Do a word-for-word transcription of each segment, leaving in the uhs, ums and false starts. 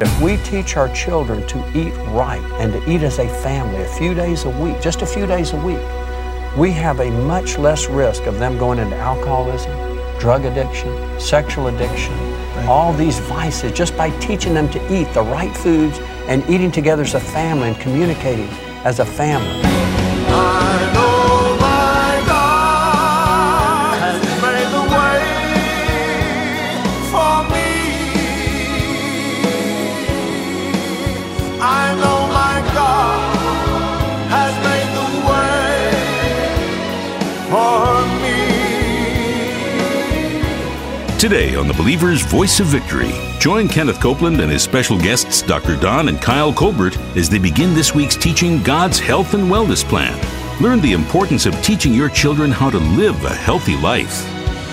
If we teach our children to eat right and to eat as a family a few days a week, just a few days a week, we have a much less risk of them going into alcoholism, drug addiction, sexual addiction, all these vices, just by teaching them to eat the right foods and eating together as a family and communicating as a family. I know my God has made the way for me. I know my God has made the way for me. Today on The Believer's Voice of Victory, join Kenneth Copeland and his special guests, Doctor Don and Kyle Colbert, as they begin this week's Teaching God's Health and Wellness Plan. Learn the importance of teaching your children how to live a healthy life.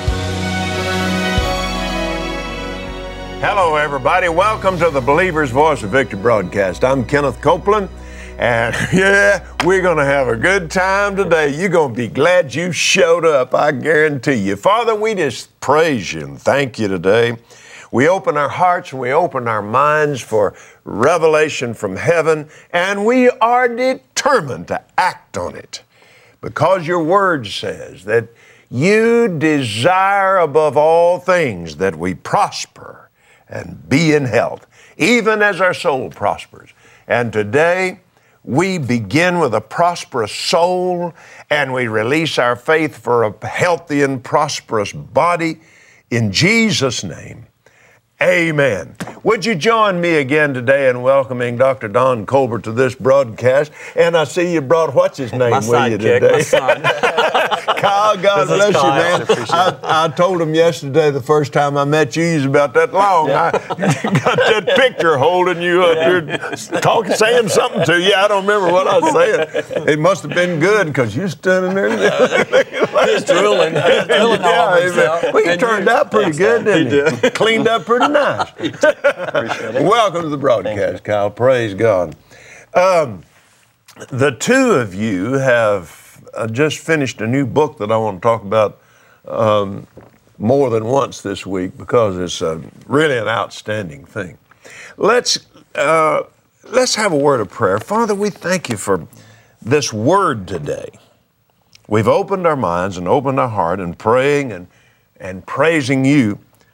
Hello, everybody. Welcome to the Believer's Voice of Victory broadcast. I'm Kenneth Copeland, and yeah, we're going to have a good time today. You're going to be glad you showed up, I guarantee you. Father, we just praise you and thank you today. We open our hearts and we open our minds for revelation from heaven, and we are determined to act on it because your word says that you desire above all things that we prosper and be in health, even as our soul prospers. And today, we begin with a prosperous soul, and we release our faith for a healthy and prosperous body. In Jesus' name, amen. Would you join me again today in welcoming Doctor Don Colbert to this broadcast? And I see you brought, what's his name, My with you sidekick, today? my son. Kyle, God This is bless you, Kyle. man. I, I told him yesterday, the first time I met you, he's about that long. Yeah. I got that picture holding you up here, talking, saying something to you. I don't remember what I was saying. It must have been good because you stood in there. He's drooling. He's drooling all over himself. Well, he turned out pretty good, didn't he? He cleaned up pretty nice. Appreciate it. Welcome to the broadcast, Kyle. Praise God. Um, the two of you have uh, just finished a new book that I want to talk about um, more than once this week because it's uh, really an outstanding thing. Let's uh, let's have a word of prayer. Father, we thank you for this word today. We've opened our minds and opened our heart and praying and, and praising you.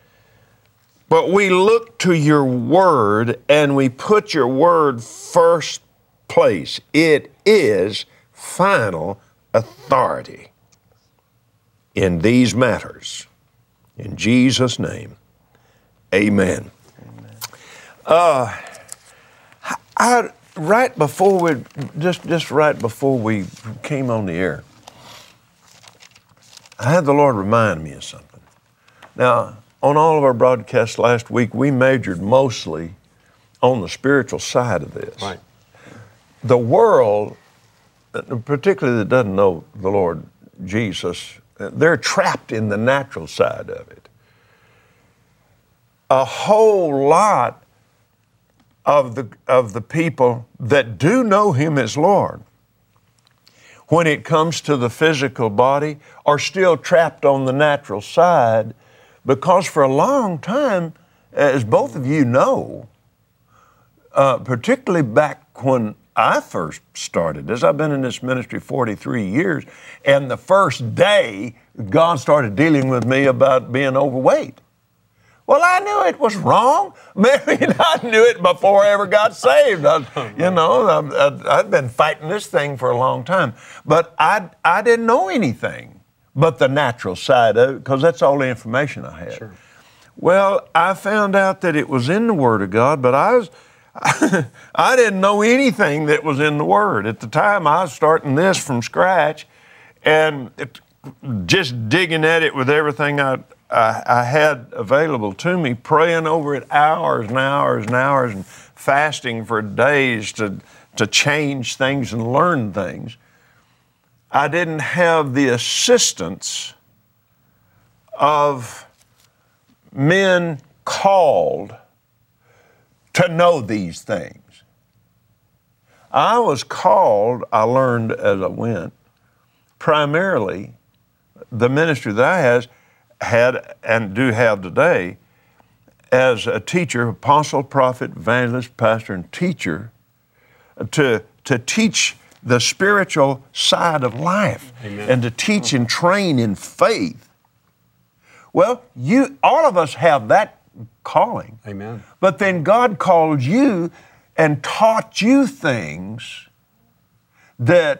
But we look to your word and we put your word first place. It is final authority in these matters. In Jesus' name, amen. Amen. Uh, I, right before we, just, just right before we came on the air, I had the Lord remind me of something. Now, on all of our broadcasts last week, we majored mostly on the spiritual side of this. Right. The world, particularly that doesn't know the Lord Jesus, they're trapped in the natural side of it. A whole lot of the, of the people that do know Him as Lord, when it comes to the physical body, are still trapped on the natural side. Because for a long time, as both of you know, uh, particularly back when I first started this, I've been in this ministry forty-three years, and the first day, God started dealing with me about being overweight. Well, I knew it was wrong. Maybe I knew it before I ever got saved. I, you know, I, I, I'd been fighting this thing for a long time. But I, I didn't know anything but the natural side of it, because that's all the information I had. Sure. Well, I found out that it was in the Word of God, but I was, I didn't know anything that was in the Word. At the time, I was starting this from scratch, and it, just digging at it with everything I, I, I had available to me, praying over it hours and hours and hours, and fasting for days to, to change things and learn things. I didn't have the assistance of men called to know these things. I was called, I learned as I went, primarily the ministry that I has, had and do have today as a teacher, apostle, prophet, evangelist, pastor, and teacher, to, to teach the spiritual side of life. Amen. And to teach and train in faith. Well, you, all of us have that calling. Amen. But then God called you and taught you things that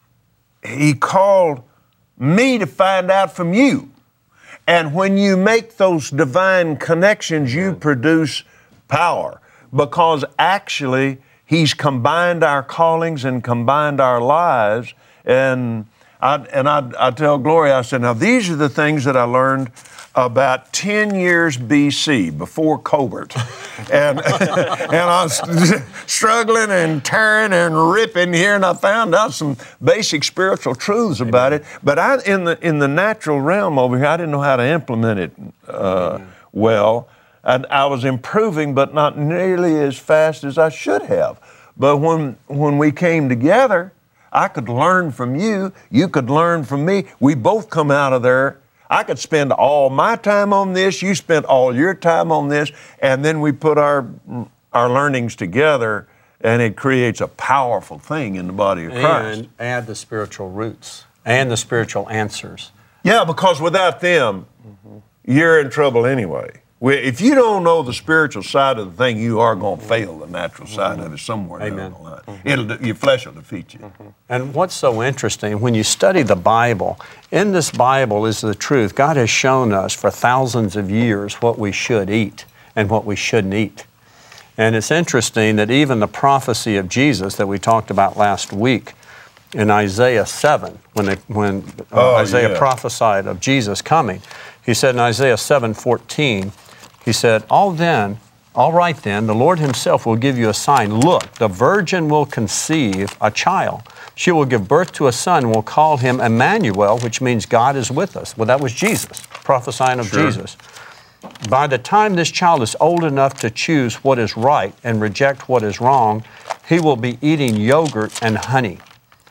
He called me to find out from you. And when you make those divine connections, you produce power, because actually He's combined our callings and combined our lives. And I, and I, I tell Gloria, I said, now these are the things that I learned about ten years B C, before Colbert. and, and I was struggling and tearing and ripping here, and I found out some basic spiritual truths about Amen. It. But I, in the in the natural realm over here, I didn't know how to implement it uh, well. And I was improving, but not nearly as fast as I should have. But when when we came together, I could learn from you. You could learn from me. We both come out of there. I could spend all my time on this. You spent all your time on this, and then we put our our learnings together, and it creates a powerful thing in the body of Christ. And add the spiritual roots and the spiritual answers. Yeah, because without them, mm-hmm. you're in trouble anyway. If you don't know the spiritual side of the thing, you are going to fail the natural side mm-hmm. of it somewhere Amen. Down the line. Mm-hmm. It'll, your flesh will defeat you. Mm-hmm. And what's so interesting, when you study the Bible, in this Bible is the truth. God has shown us for thousands of years what we should eat and what we shouldn't eat. And it's interesting that even the prophecy of Jesus that we talked about last week in Isaiah seven, when, they, when uh, oh, Isaiah yeah. prophesied of Jesus coming, he said in Isaiah seven fourteen, he said, all then, all right then, the Lord Himself will give you a sign. Look, the virgin will conceive a child. She will give birth to a son and will call him Emmanuel, which means God is with us. Well, that was Jesus, prophesying of sure. Jesus. By the time this child is old enough to choose what is right and reject what is wrong, he will be eating yogurt and honey.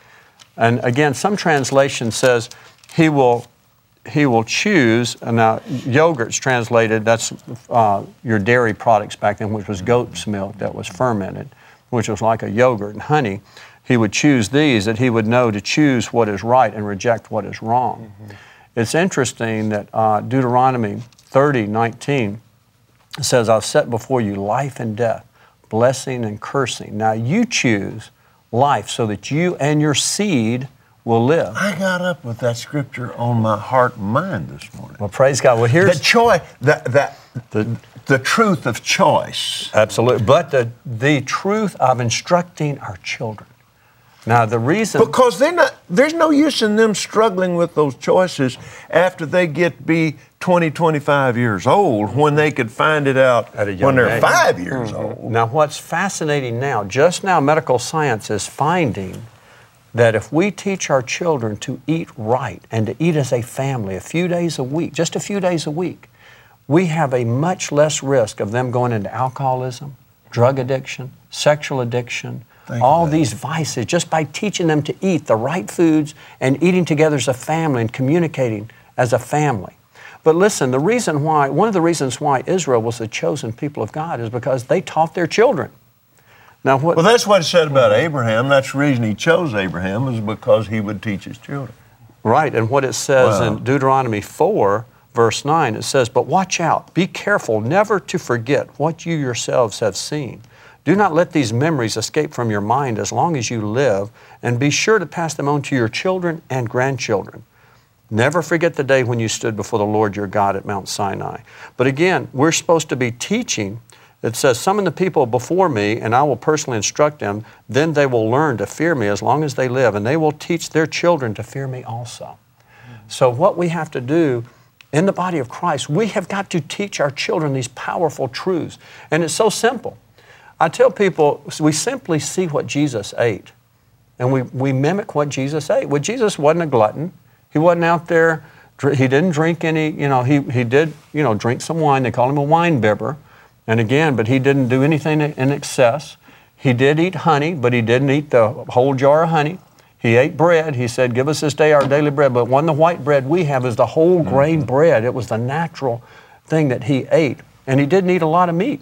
And again, some translation says he will He will choose, and now yogurt's translated, that's uh, your dairy products back then, which was goat's milk that was fermented, which was like a yogurt and honey. He would choose these, that he would know to choose what is right and reject what is wrong. Mm-hmm. It's interesting that uh, Deuteronomy thirty nineteen says, I've set before you life and death, blessing and cursing. Now you choose life so that you and your seed will live. I got up with that scripture on my heart and mind this morning. Well, praise God. Well, here's the choice, the, the, the, the truth of choice. Absolutely. But the, the truth of instructing our children. Now, the reason... Because they're not, there's no use in them struggling with those choices after they get to be twenty, twenty-five years old, when they could find it out At a young when they're age. five years Mm-hmm. old. Now, what's fascinating now, just now medical science is finding that if we teach our children to eat right and to eat as a family a few days a week, just a few days a week, we have a much less risk of them going into alcoholism, drug addiction, sexual addiction, Thank all these vices, just by teaching them to eat the right foods and eating together as a family and communicating as a family. But listen, the reason why, one of the reasons why Israel was the chosen people of God is because they taught their children. Now, what, well, that's what it said about Abraham. That's the reason he chose Abraham, is because he would teach his children. Right, and what it says wow. in Deuteronomy four, verse nine, it says, but watch out, be careful never to forget what you yourselves have seen. Do not let these memories escape from your mind as long as you live, and be sure to pass them on to your children and grandchildren. Never forget the day when you stood before the Lord your God at Mount Sinai. But again, we're supposed to be teaching. It says, summon the people before me, and I will personally instruct them. Then they will learn to fear me as long as they live, and they will teach their children to fear me also. Mm-hmm. So what we have to do in the body of Christ, we have got to teach our children these powerful truths. And it's so simple. I tell people, we simply see what Jesus ate, and we, we mimic what Jesus ate. Well, Jesus wasn't a glutton. He wasn't out there, he didn't drink any, you know, he, he did, you know, drink some wine. They called him a wine bibber. And again, but he didn't do anything in excess. He did eat honey, but he didn't eat the whole jar of honey. He ate bread. He said, give us this day our daily bread. But one, the white bread we have is the whole grain bread. It was the natural thing that he ate. And he didn't eat a lot of meat.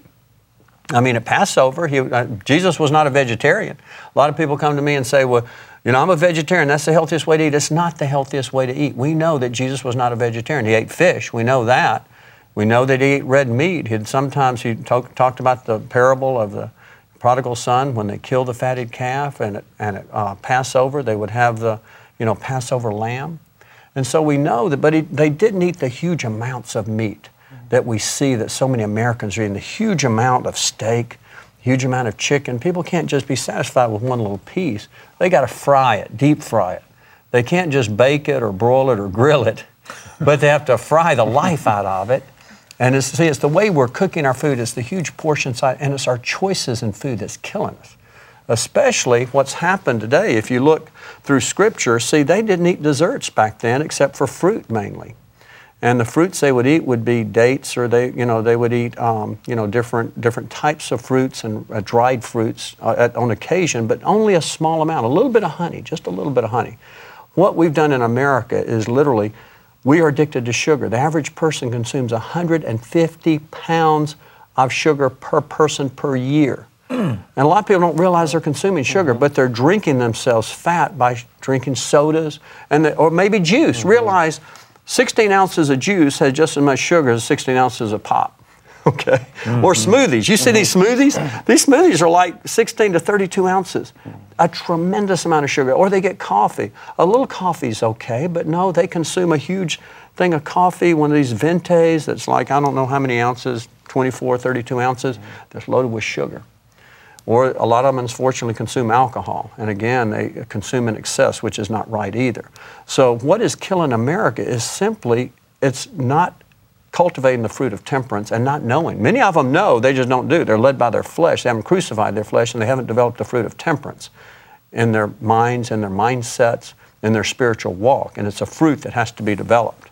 I mean, at Passover, he, uh, Jesus was not a vegetarian. A lot of people come to me and say, well, you know, I'm a vegetarian. That's the healthiest way to eat. It's not the healthiest way to eat. We know that Jesus was not a vegetarian. He ate fish. We know that. We know that he ate red meat. He'd sometimes he talk, talked about the parable of the prodigal son when they killed the fatted calf, and at, and at uh, Passover they would have the, you know, Passover lamb. And so we know that, but he, they didn't eat the huge amounts of meat that we see that so many Americans are eating, the huge amount of steak, huge amount of chicken. People can't just be satisfied with one little piece. They got to fry it, deep fry it. They can't just bake it or broil it or grill it, but they have to fry the life out of it. And it's, see, it's the way we're cooking our food, it's the huge portion size, and it's our choices in food that's killing us. Especially what's happened today. If you look through Scripture, see, they didn't eat desserts back then except for fruit mainly. And the fruits they would eat would be dates, or they, you know, they would eat, um, you know, different different types of fruits and uh, dried fruits uh, at, on occasion, but only a small amount, a little bit of honey, just a little bit of honey. What we've done in America is literally, we are addicted to sugar. The average person consumes one hundred fifty pounds of sugar per person per year. Mm. And a lot of people don't realize they're consuming sugar, mm-hmm. but they're drinking themselves fat by drinking sodas and the, or maybe juice. Mm-hmm. Realize sixteen ounces of juice has just as much sugar as sixteen ounces of pop, okay? Mm-hmm. Or smoothies. You see mm-hmm. these smoothies? These smoothies are like sixteen to thirty-two ounces. A tremendous amount of sugar. Or they get coffee. A little coffee's okay, but no, they consume a huge thing of coffee, one of these Ventes that's like, I don't know how many ounces, twenty-four, thirty-two ounces, mm-hmm. that's loaded with sugar. Or a lot of them, unfortunately, consume alcohol. And again, they consume in excess, which is not right either. So what is killing America is simply, it's not cultivating the fruit of temperance and not knowing. Many of them know, they just don't do. They're led by their flesh. They haven't crucified their flesh, and they haven't developed the fruit of temperance in their minds, in their mindsets, in their spiritual walk. And it's a fruit that has to be developed.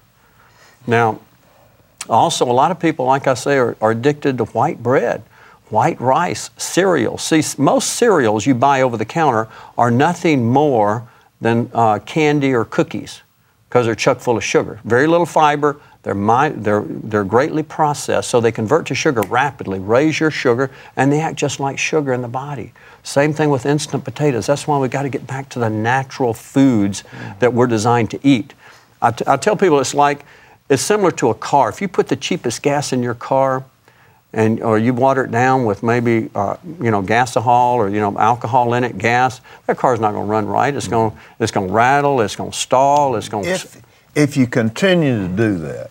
Now, also, a lot of people, like I say, are, are addicted to white bread. White rice, cereals. See, most cereals you buy over the counter are nothing more than uh, candy or cookies because they're chock full of sugar. Very little fiber. They're, mi- they're, they're greatly processed, so they convert to sugar rapidly, raise your sugar, and they act just like sugar in the body. Same thing with instant potatoes. That's why we've got to get back to the natural foods mm-hmm. that we're designed to eat. I, t- I tell people it's like, it's similar to a car. If you put the cheapest gas in your car, and or you water it down with maybe uh, you know gasohol or you know alcohol in it, gas, that car's not going to run right. It's going it's going to rattle. It's going to stall. It's going. If if you continue to do that,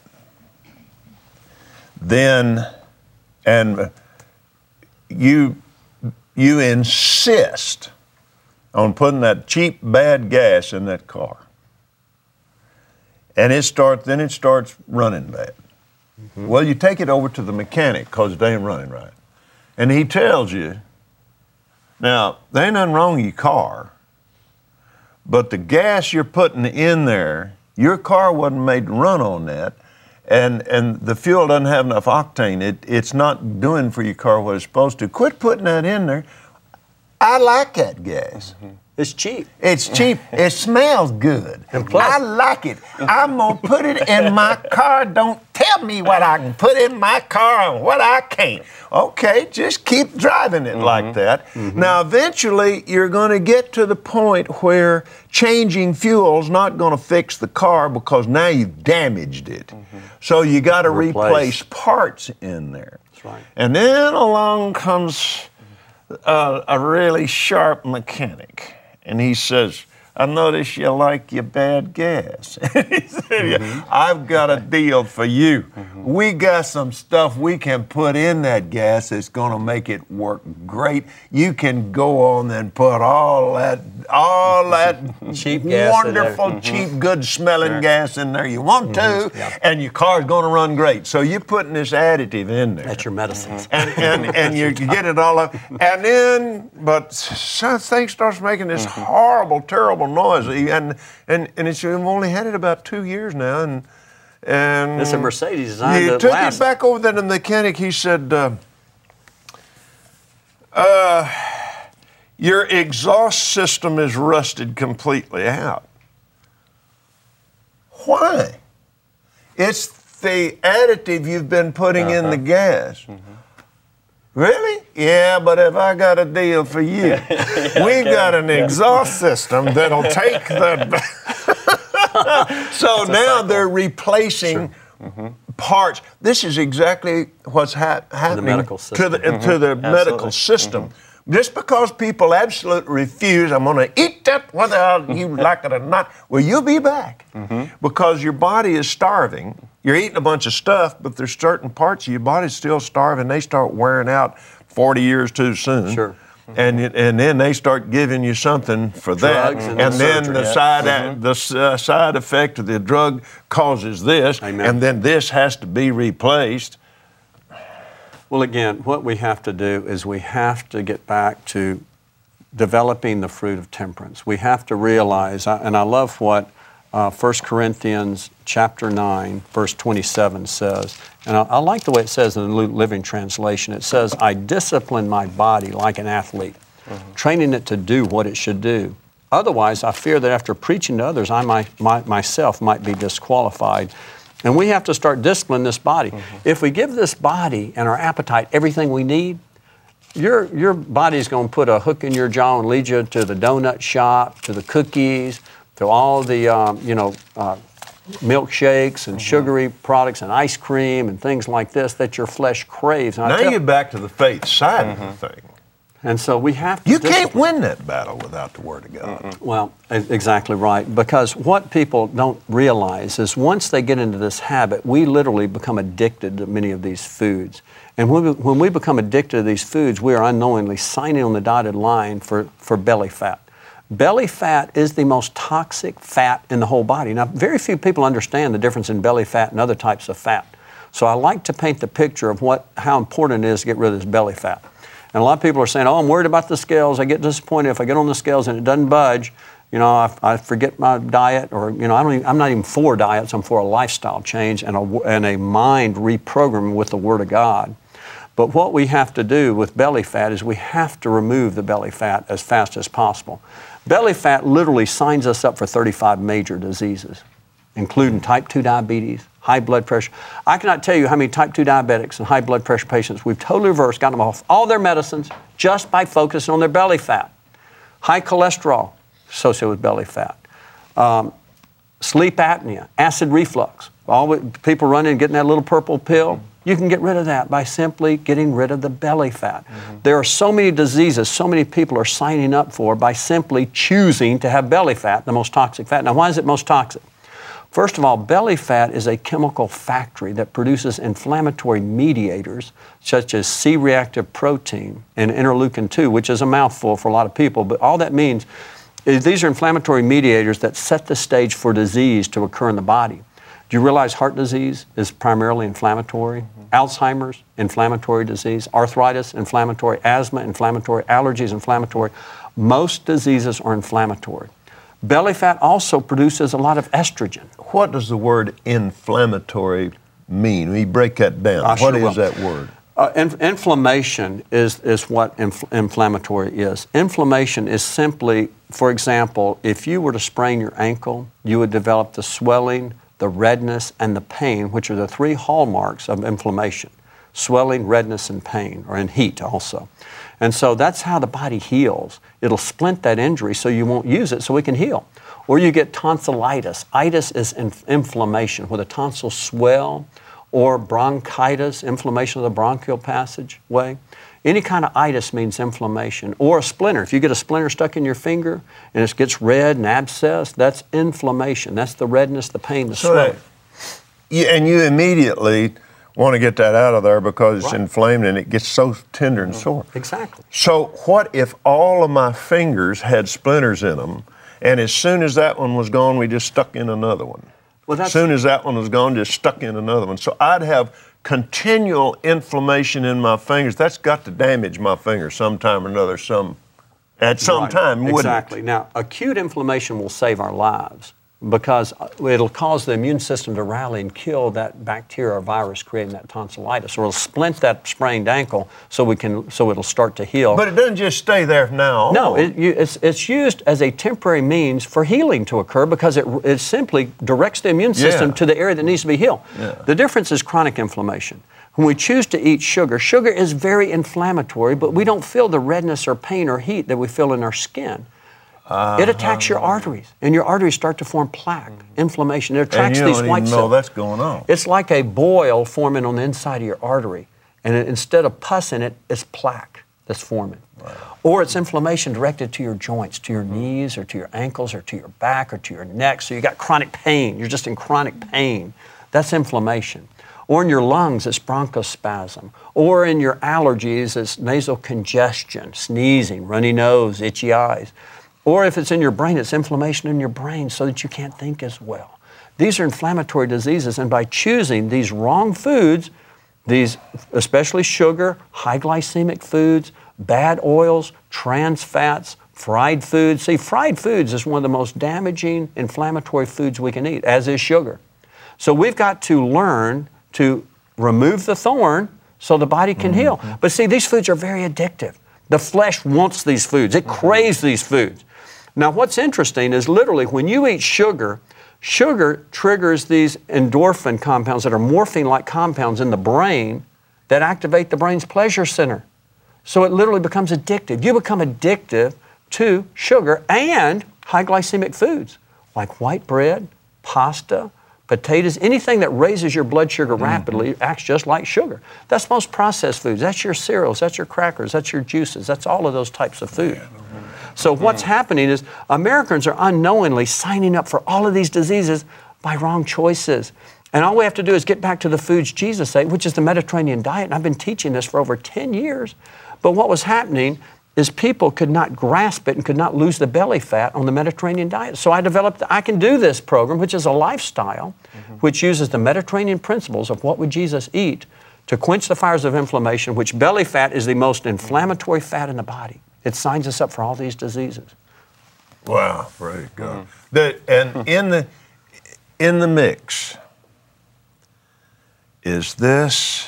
then and you you insist on putting that cheap bad gas in that car, and it starts then it starts running bad. Mm-hmm. Well, you take it over to the mechanic because it ain't running right. And he tells you, now, there ain't nothing wrong with your car, but the gas you're putting in there, your car wasn't made to run on that, and, and the fuel doesn't have enough octane. It, it's not doing for your car what it's supposed to. Quit putting that in there. I like that gas. Mm-hmm. It's cheap. It's cheap. It smells good. And plus, I like it. I'm going to put it in my car. Don't tell me what I can put in my car and what I can't. Okay, just keep driving it mm-hmm. like that. Mm-hmm. Now, eventually, you're going to get to the point where changing fuel's not going to fix the car because now you've damaged it. Mm-hmm. So you got to replace. replace parts in there. That's right. And then along comes uh, a really sharp mechanic. And he says, I notice you like your bad gas. He said, mm-hmm. I've got a deal for you. Mm-hmm. We got some stuff we can put in that gas that's going to make it work great. You can go on and put all that, all that cheap gas wonderful, mm-hmm. cheap, good-smelling sure. gas in there you want mm-hmm. to, yep. and your car's going to run great. So you're putting this additive in there. That's your medicines. And and, and you, you get it all up. And then, but some thing starts making this mm-hmm. horrible, terrible noise. And and and it's we've only had it about two years now, and and it's a Mercedes designed he to took last. it back over there to the mechanic. He said, uh, uh, "Your exhaust system is rusted completely out." Why? It's the additive you've been putting Uh-huh. in the gas. Mm-hmm. Really? Yeah, but if I got a deal for you, yeah, we've got an exhaust system that'll take the. So now they're replacing Sure. mm-hmm. parts. This is exactly what's hap- happening medical to system. the Mm-hmm. to the medical system. Just because people absolutely refuse, I'm going to eat that whether you like it or not. Well, you'll be back because your body is starving. You're eating a bunch of stuff, but there's certain parts of your body's still starving. They start wearing out forty years too soon. Sure. And it- and then they start giving you something for that, Drugs and and then surgery. the Yeah. side the s- uh, side effect of the drug causes this, Amen. and then this has to be replaced. Well, again, what we have to do is we have to get back to developing the fruit of temperance. We have to realize, and I love what uh, First Corinthians chapter nine, verse twenty-seven says, and I, I like the way it says in the New Living Translation. It says, I discipline my body like an athlete, training it to do what it should do. Otherwise, I fear that after preaching to others, I might, my, myself might be disqualified. And we have to start disciplining this body. Mm-hmm. If we give this body and our appetite everything we need, your, your body's going to put a hook in your jaw and lead you to the donut shop, to the cookies, to all the, um, you know, uh, milkshakes and mm-hmm. sugary products and ice cream and things like this that your flesh craves. And Now tell, you're back to the faith side Mm-hmm. of the thing. And so we have to You discipline. can't win that battle without the Word of God. Mm-mm. Well, e- exactly right. Because what people don't realize is once they get into this habit, we literally become addicted to many of these foods. And when we, when we become addicted to these foods, we are unknowingly signing on the dotted line for, for belly fat. Belly fat is the most toxic fat in the whole body. Now, very few people understand the difference in belly fat and other types of fat. So I like to paint the picture of what, how important it is to get rid of this belly fat. And a lot of people are saying, oh, I'm worried about the scales. I get disappointed if I get on the scales and it doesn't budge. You know, I, I forget my diet, or, you know, I don't even, I'm not even for diets. I'm for a lifestyle change and a, and a mind reprogramming with the Word of God. But what we have to do with belly fat is we have to remove the belly fat as fast as possible. Belly fat literally signs us up for thirty-five major diseases, including type two diabetes, high blood pressure. I cannot tell you how many type two diabetics and high blood pressure patients we've totally reversed, gotten them off all their medicines just by focusing on their belly fat. High cholesterol associated with belly fat. Um, sleep apnea, acid reflux. All the people running and getting that little purple pill, you can get rid of that by simply getting rid of the belly fat. Mm-hmm. There are so many diseases, so many people are signing up for by simply choosing to have belly fat, the most toxic fat. Now, why is it most toxic? First of all, belly fat is a chemical factory that produces inflammatory mediators such as C-reactive protein and interleukin two, which is a mouthful for a lot of people, but all that means is these are inflammatory mediators that set the stage for disease to occur in the body. Do you realize heart disease is primarily inflammatory? Mm-hmm. Alzheimer's, inflammatory disease. Arthritis, inflammatory. Asthma, inflammatory. Allergies, inflammatory. Most diseases are inflammatory. Belly fat also produces a lot of estrogen. What does the word inflammatory mean? We break that down. I What sure is will. that word? Uh, inf- inflammation is, is what inf- inflammatory is. Inflammation is simply, for example, if you were to sprain your ankle, you would develop the swelling, the redness, and the pain, which are the three hallmarks of inflammation. Swelling, redness, and pain, or in heat also. And so that's how the body heals. It'll splint that injury so you won't use it so it can heal. Or you get tonsillitis. Itis is inf- inflammation, where the tonsils swell, or bronchitis, inflammation of the bronchial passageway. Any kind of itis means inflammation. Or a splinter. If you get a splinter stuck in your finger and it gets red and abscess, that's inflammation. That's the redness, the pain, the So swelling. that, yeah, and you immediately want to get that out of there because it's Right. inflamed and it gets so tender and sore. Exactly. So what if all of my fingers had splinters in them, and as soon as that one was gone, we just stuck in another one? Well, As soon as that one was gone, just stuck in another one. So I'd have continual inflammation in my fingers. That's got to damage my fingers sometime or another, some at some Right. time, wouldn't Exactly. it? Now, acute inflammation will save our lives. because it'll cause the immune system to rally and kill that bacteria or virus creating that tonsillitis, or it'll splint that sprained ankle so we can so it'll start to heal. But it doesn't just stay there from now on. No, it, you, it's it's used as a temporary means for healing to occur because it it simply directs the immune system Yeah. to the area that needs to be healed. Yeah. The difference is chronic inflammation. When we choose to eat sugar, sugar is very inflammatory, but we don't feel the redness or pain or heat that we feel in our skin. Uh-huh. It attacks your arteries, and your arteries start to form plaque, inflammation. It attracts and you these don't white even know cells. that's going on. It's like a boil forming on the inside of your artery, and it, instead of pus in it, it's plaque that's forming. Wow. Or it's inflammation directed to your joints, to your knees, or to your ankles, or to your back, or to your neck. So you got chronic pain. You're just in chronic pain. That's inflammation. Or in your lungs, it's bronchospasm. Or in your allergies, it's nasal congestion, sneezing, runny nose, itchy eyes. Or if it's in your brain, it's inflammation in your brain so that you can't think as well. These are inflammatory diseases, and by choosing these wrong foods, these especially sugar, high glycemic foods, bad oils, trans fats, fried foods. See, fried foods is one of the most damaging inflammatory foods we can eat, as is sugar. So we've got to learn to remove the thorn so the body can mm-hmm. heal. But see, these foods are very addictive. The flesh wants these foods. It mm-hmm. craves these foods. Now, what's interesting is literally when you eat sugar, sugar triggers these endorphin compounds that are morphine-like compounds in the brain that activate the brain's pleasure center. So it literally becomes addictive. You become addictive to sugar and high glycemic foods like white bread, pasta, potatoes, anything that raises your blood sugar rapidly mm-hmm. acts just like sugar. That's most processed foods. That's your cereals, that's your crackers, that's your juices, that's all of those types of food. So what's happening is Americans are unknowingly signing up for all of these diseases by wrong choices. And all we have to do is get back to the foods Jesus ate, which is the Mediterranean diet. And I've been teaching this for over ten years. But what was happening is people could not grasp it and could not lose the belly fat on the Mediterranean diet. So I developed the I Can Do This program, which is a lifestyle, mm-hmm. which uses the Mediterranean principles of what would Jesus eat to quench the fires of inflammation, which belly fat is the most inflammatory fat in the body. It signs us up for all these diseases. Wow, praise God. Mm-hmm. The, and in the in the mix is this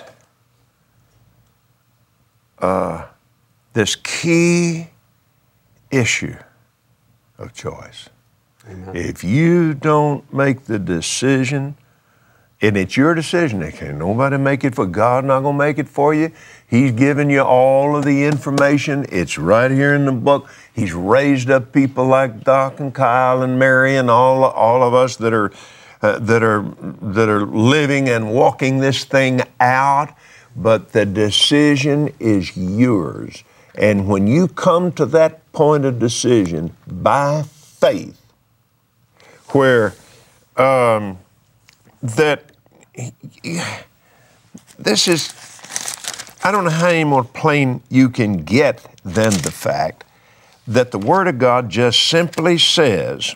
uh, this key issue of choice. Amen. If you don't make the decision, and it's your decision, it can't nobody make it for God, not gonna make it for you. He's given you all of the information. It's right here in the book. He's raised up people like Doc and Kyle and Mary and all, all of us that are, uh, that are, that are living and walking this thing out. But the decision is yours. And when you come to that point of decision by faith, where um, that this is, I don't know how any more plain you can get than the fact that the Word of God just simply says,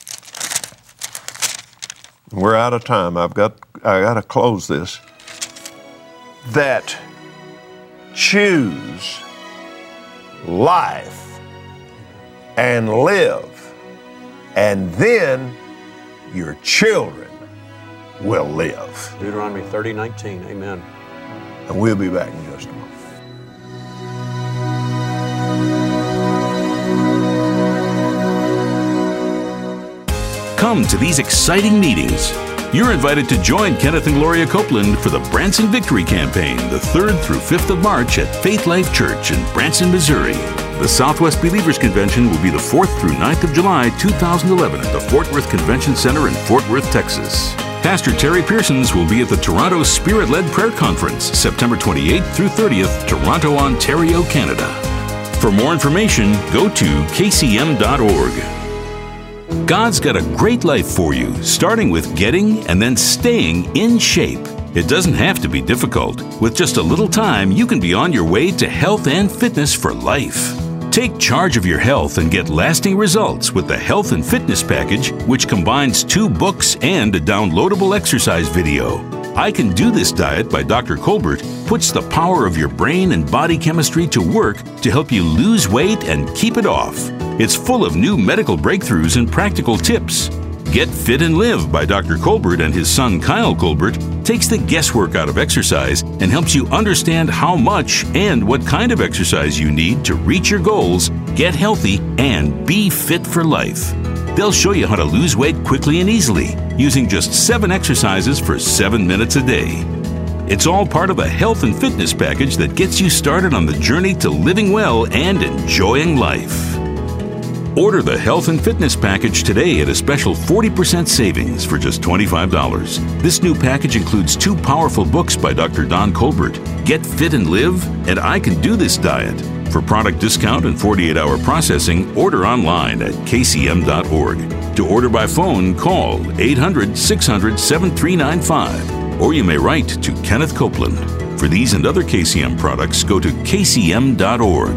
we're out of time, I've got, I got to close this, that choose life and live, and then your children will live. Deuteronomy thirty nineteen, amen. And we'll be back in just a moment. Come to these exciting meetings. You're invited to join Kenneth and Gloria Copeland for the Branson Victory Campaign, the third through fifth of March at Faith Life Church in Branson, Missouri. The Southwest Believers Convention will be the fourth through ninth of July, two thousand eleven at the Fort Worth Convention Center in Fort Worth, Texas. Pastor Terry Pearsons will be at the Toronto Spirit-Led Prayer Conference, September twenty-eighth through thirtieth, Toronto, Ontario, Canada. For more information, go to k c m dot org. God's got a great life for you, starting with getting and then staying in shape. It doesn't have to be difficult. With just a little time, you can be on your way to health and fitness for life. Take charge of your health and get lasting results with the Health and Fitness Package, which combines two books and a downloadable exercise video. I Can Do This Diet by Doctor Colbert puts the power of your brain and body chemistry to work to help you lose weight and keep it off. It's full of new medical breakthroughs and practical tips. Get Fit and Live by Doctor Colbert and his son Kyle Colbert takes the guesswork out of exercise and helps you understand how much and what kind of exercise you need to reach your goals, get healthy, and be fit for life. They'll show you how to lose weight quickly and easily using just seven exercises for seven minutes a day. It's all part of a health and fitness package that gets you started on the journey to living well and enjoying life. Order the Health and Fitness Package today at a special forty percent savings for just twenty-five dollars. This new package includes two powerful books by Doctor Don Colbert, Get Fit and Live, and I Can Do This Diet. For product discount and forty-eight hour processing, order online at k c m dot org. To order by phone, call eight hundred, six hundred, seven three nine five, or you may write to Kenneth Copeland. For these and other K C M products, go to k c m dot org.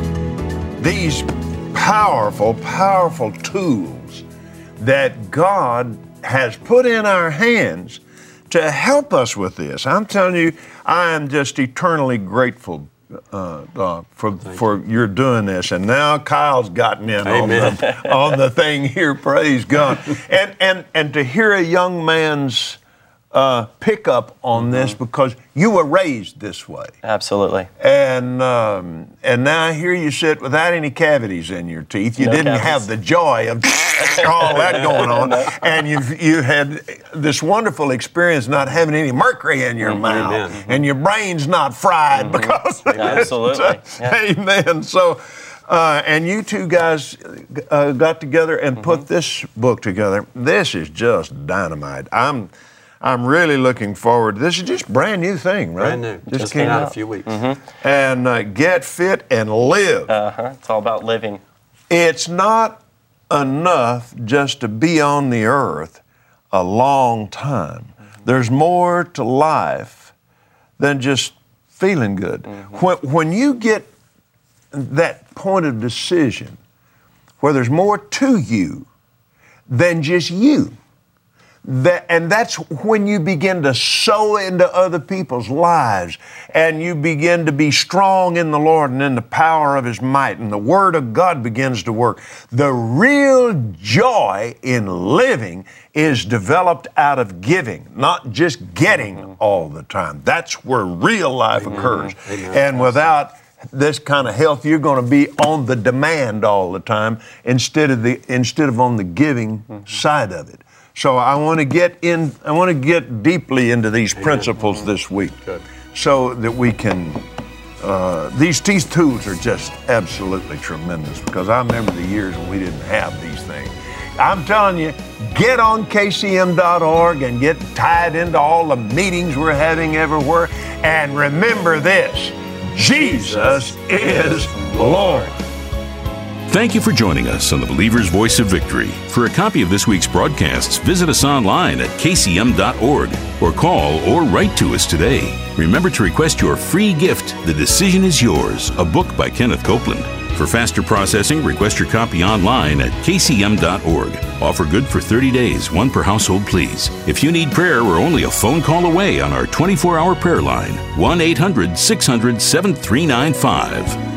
These powerful, powerful tools that God has put in our hands to help us with this. I'm telling you, I am just eternally grateful, uh, Doc, for for you. You're doing this. And now Kyle's gotten in on the, on the thing here. Praise God. And and and to hear a young man's uh, pick up on mm-hmm. this, because you were raised this way. Absolutely. And um, and now here you sit without any cavities in your teeth. You no didn't cavities. have the joy of all that going on. No. And you've you had this wonderful experience not having any mercury in your mm-hmm. mouth. Mm-hmm. And your brain's not fried mm-hmm. because of yeah, absolutely. Yeah. Amen. So uh, and you two guys uh, got together and mm-hmm. put this book together. This is just dynamite. I'm I'm really looking forward. This is just a brand new thing, right? Brand new. Just, just came came out out a few weeks. Mm-hmm. And uh, Get Fit and Live. Uh-huh. It's all about living. It's not enough just to be on the earth a long time. Mm-hmm. There's more to life than just feeling good. Mm-hmm. When, when you get that point of decision where there's more to you than just you, That, and that's when you begin to sow into other people's lives, and you begin to be strong in the Lord and in the power of His might, and the Word of God begins to work. The real joy in living is developed out of giving, not just getting all the time. That's where real life Amen. Occurs. Amen. And without this kind of health, you're going to be on the demand all the time instead of the instead of on the giving mm-hmm. side of it. So I want to get in. I want to get deeply into these Amen. Principles mm-hmm. this week, Good. So that we can. Uh, these teeth tools are just absolutely tremendous, because I remember the years when we didn't have these things. I'm telling you, get on k c m dot org and get tied into all the meetings we're having everywhere. And remember this: Jesus is Lord. Thank you for joining us on the Believer's Voice of Victory. For a copy of this week's broadcasts, visit us online at k c m dot org or call or write to us today. Remember to request your free gift, The Decision Is Yours, a book by Kenneth Copeland. For faster processing, request your copy online at k c m dot org. Offer good for thirty days, one per household, please. If you need prayer, we're only a phone call away on our twenty-four hour prayer line, one eight hundred, six hundred, seven three nine five.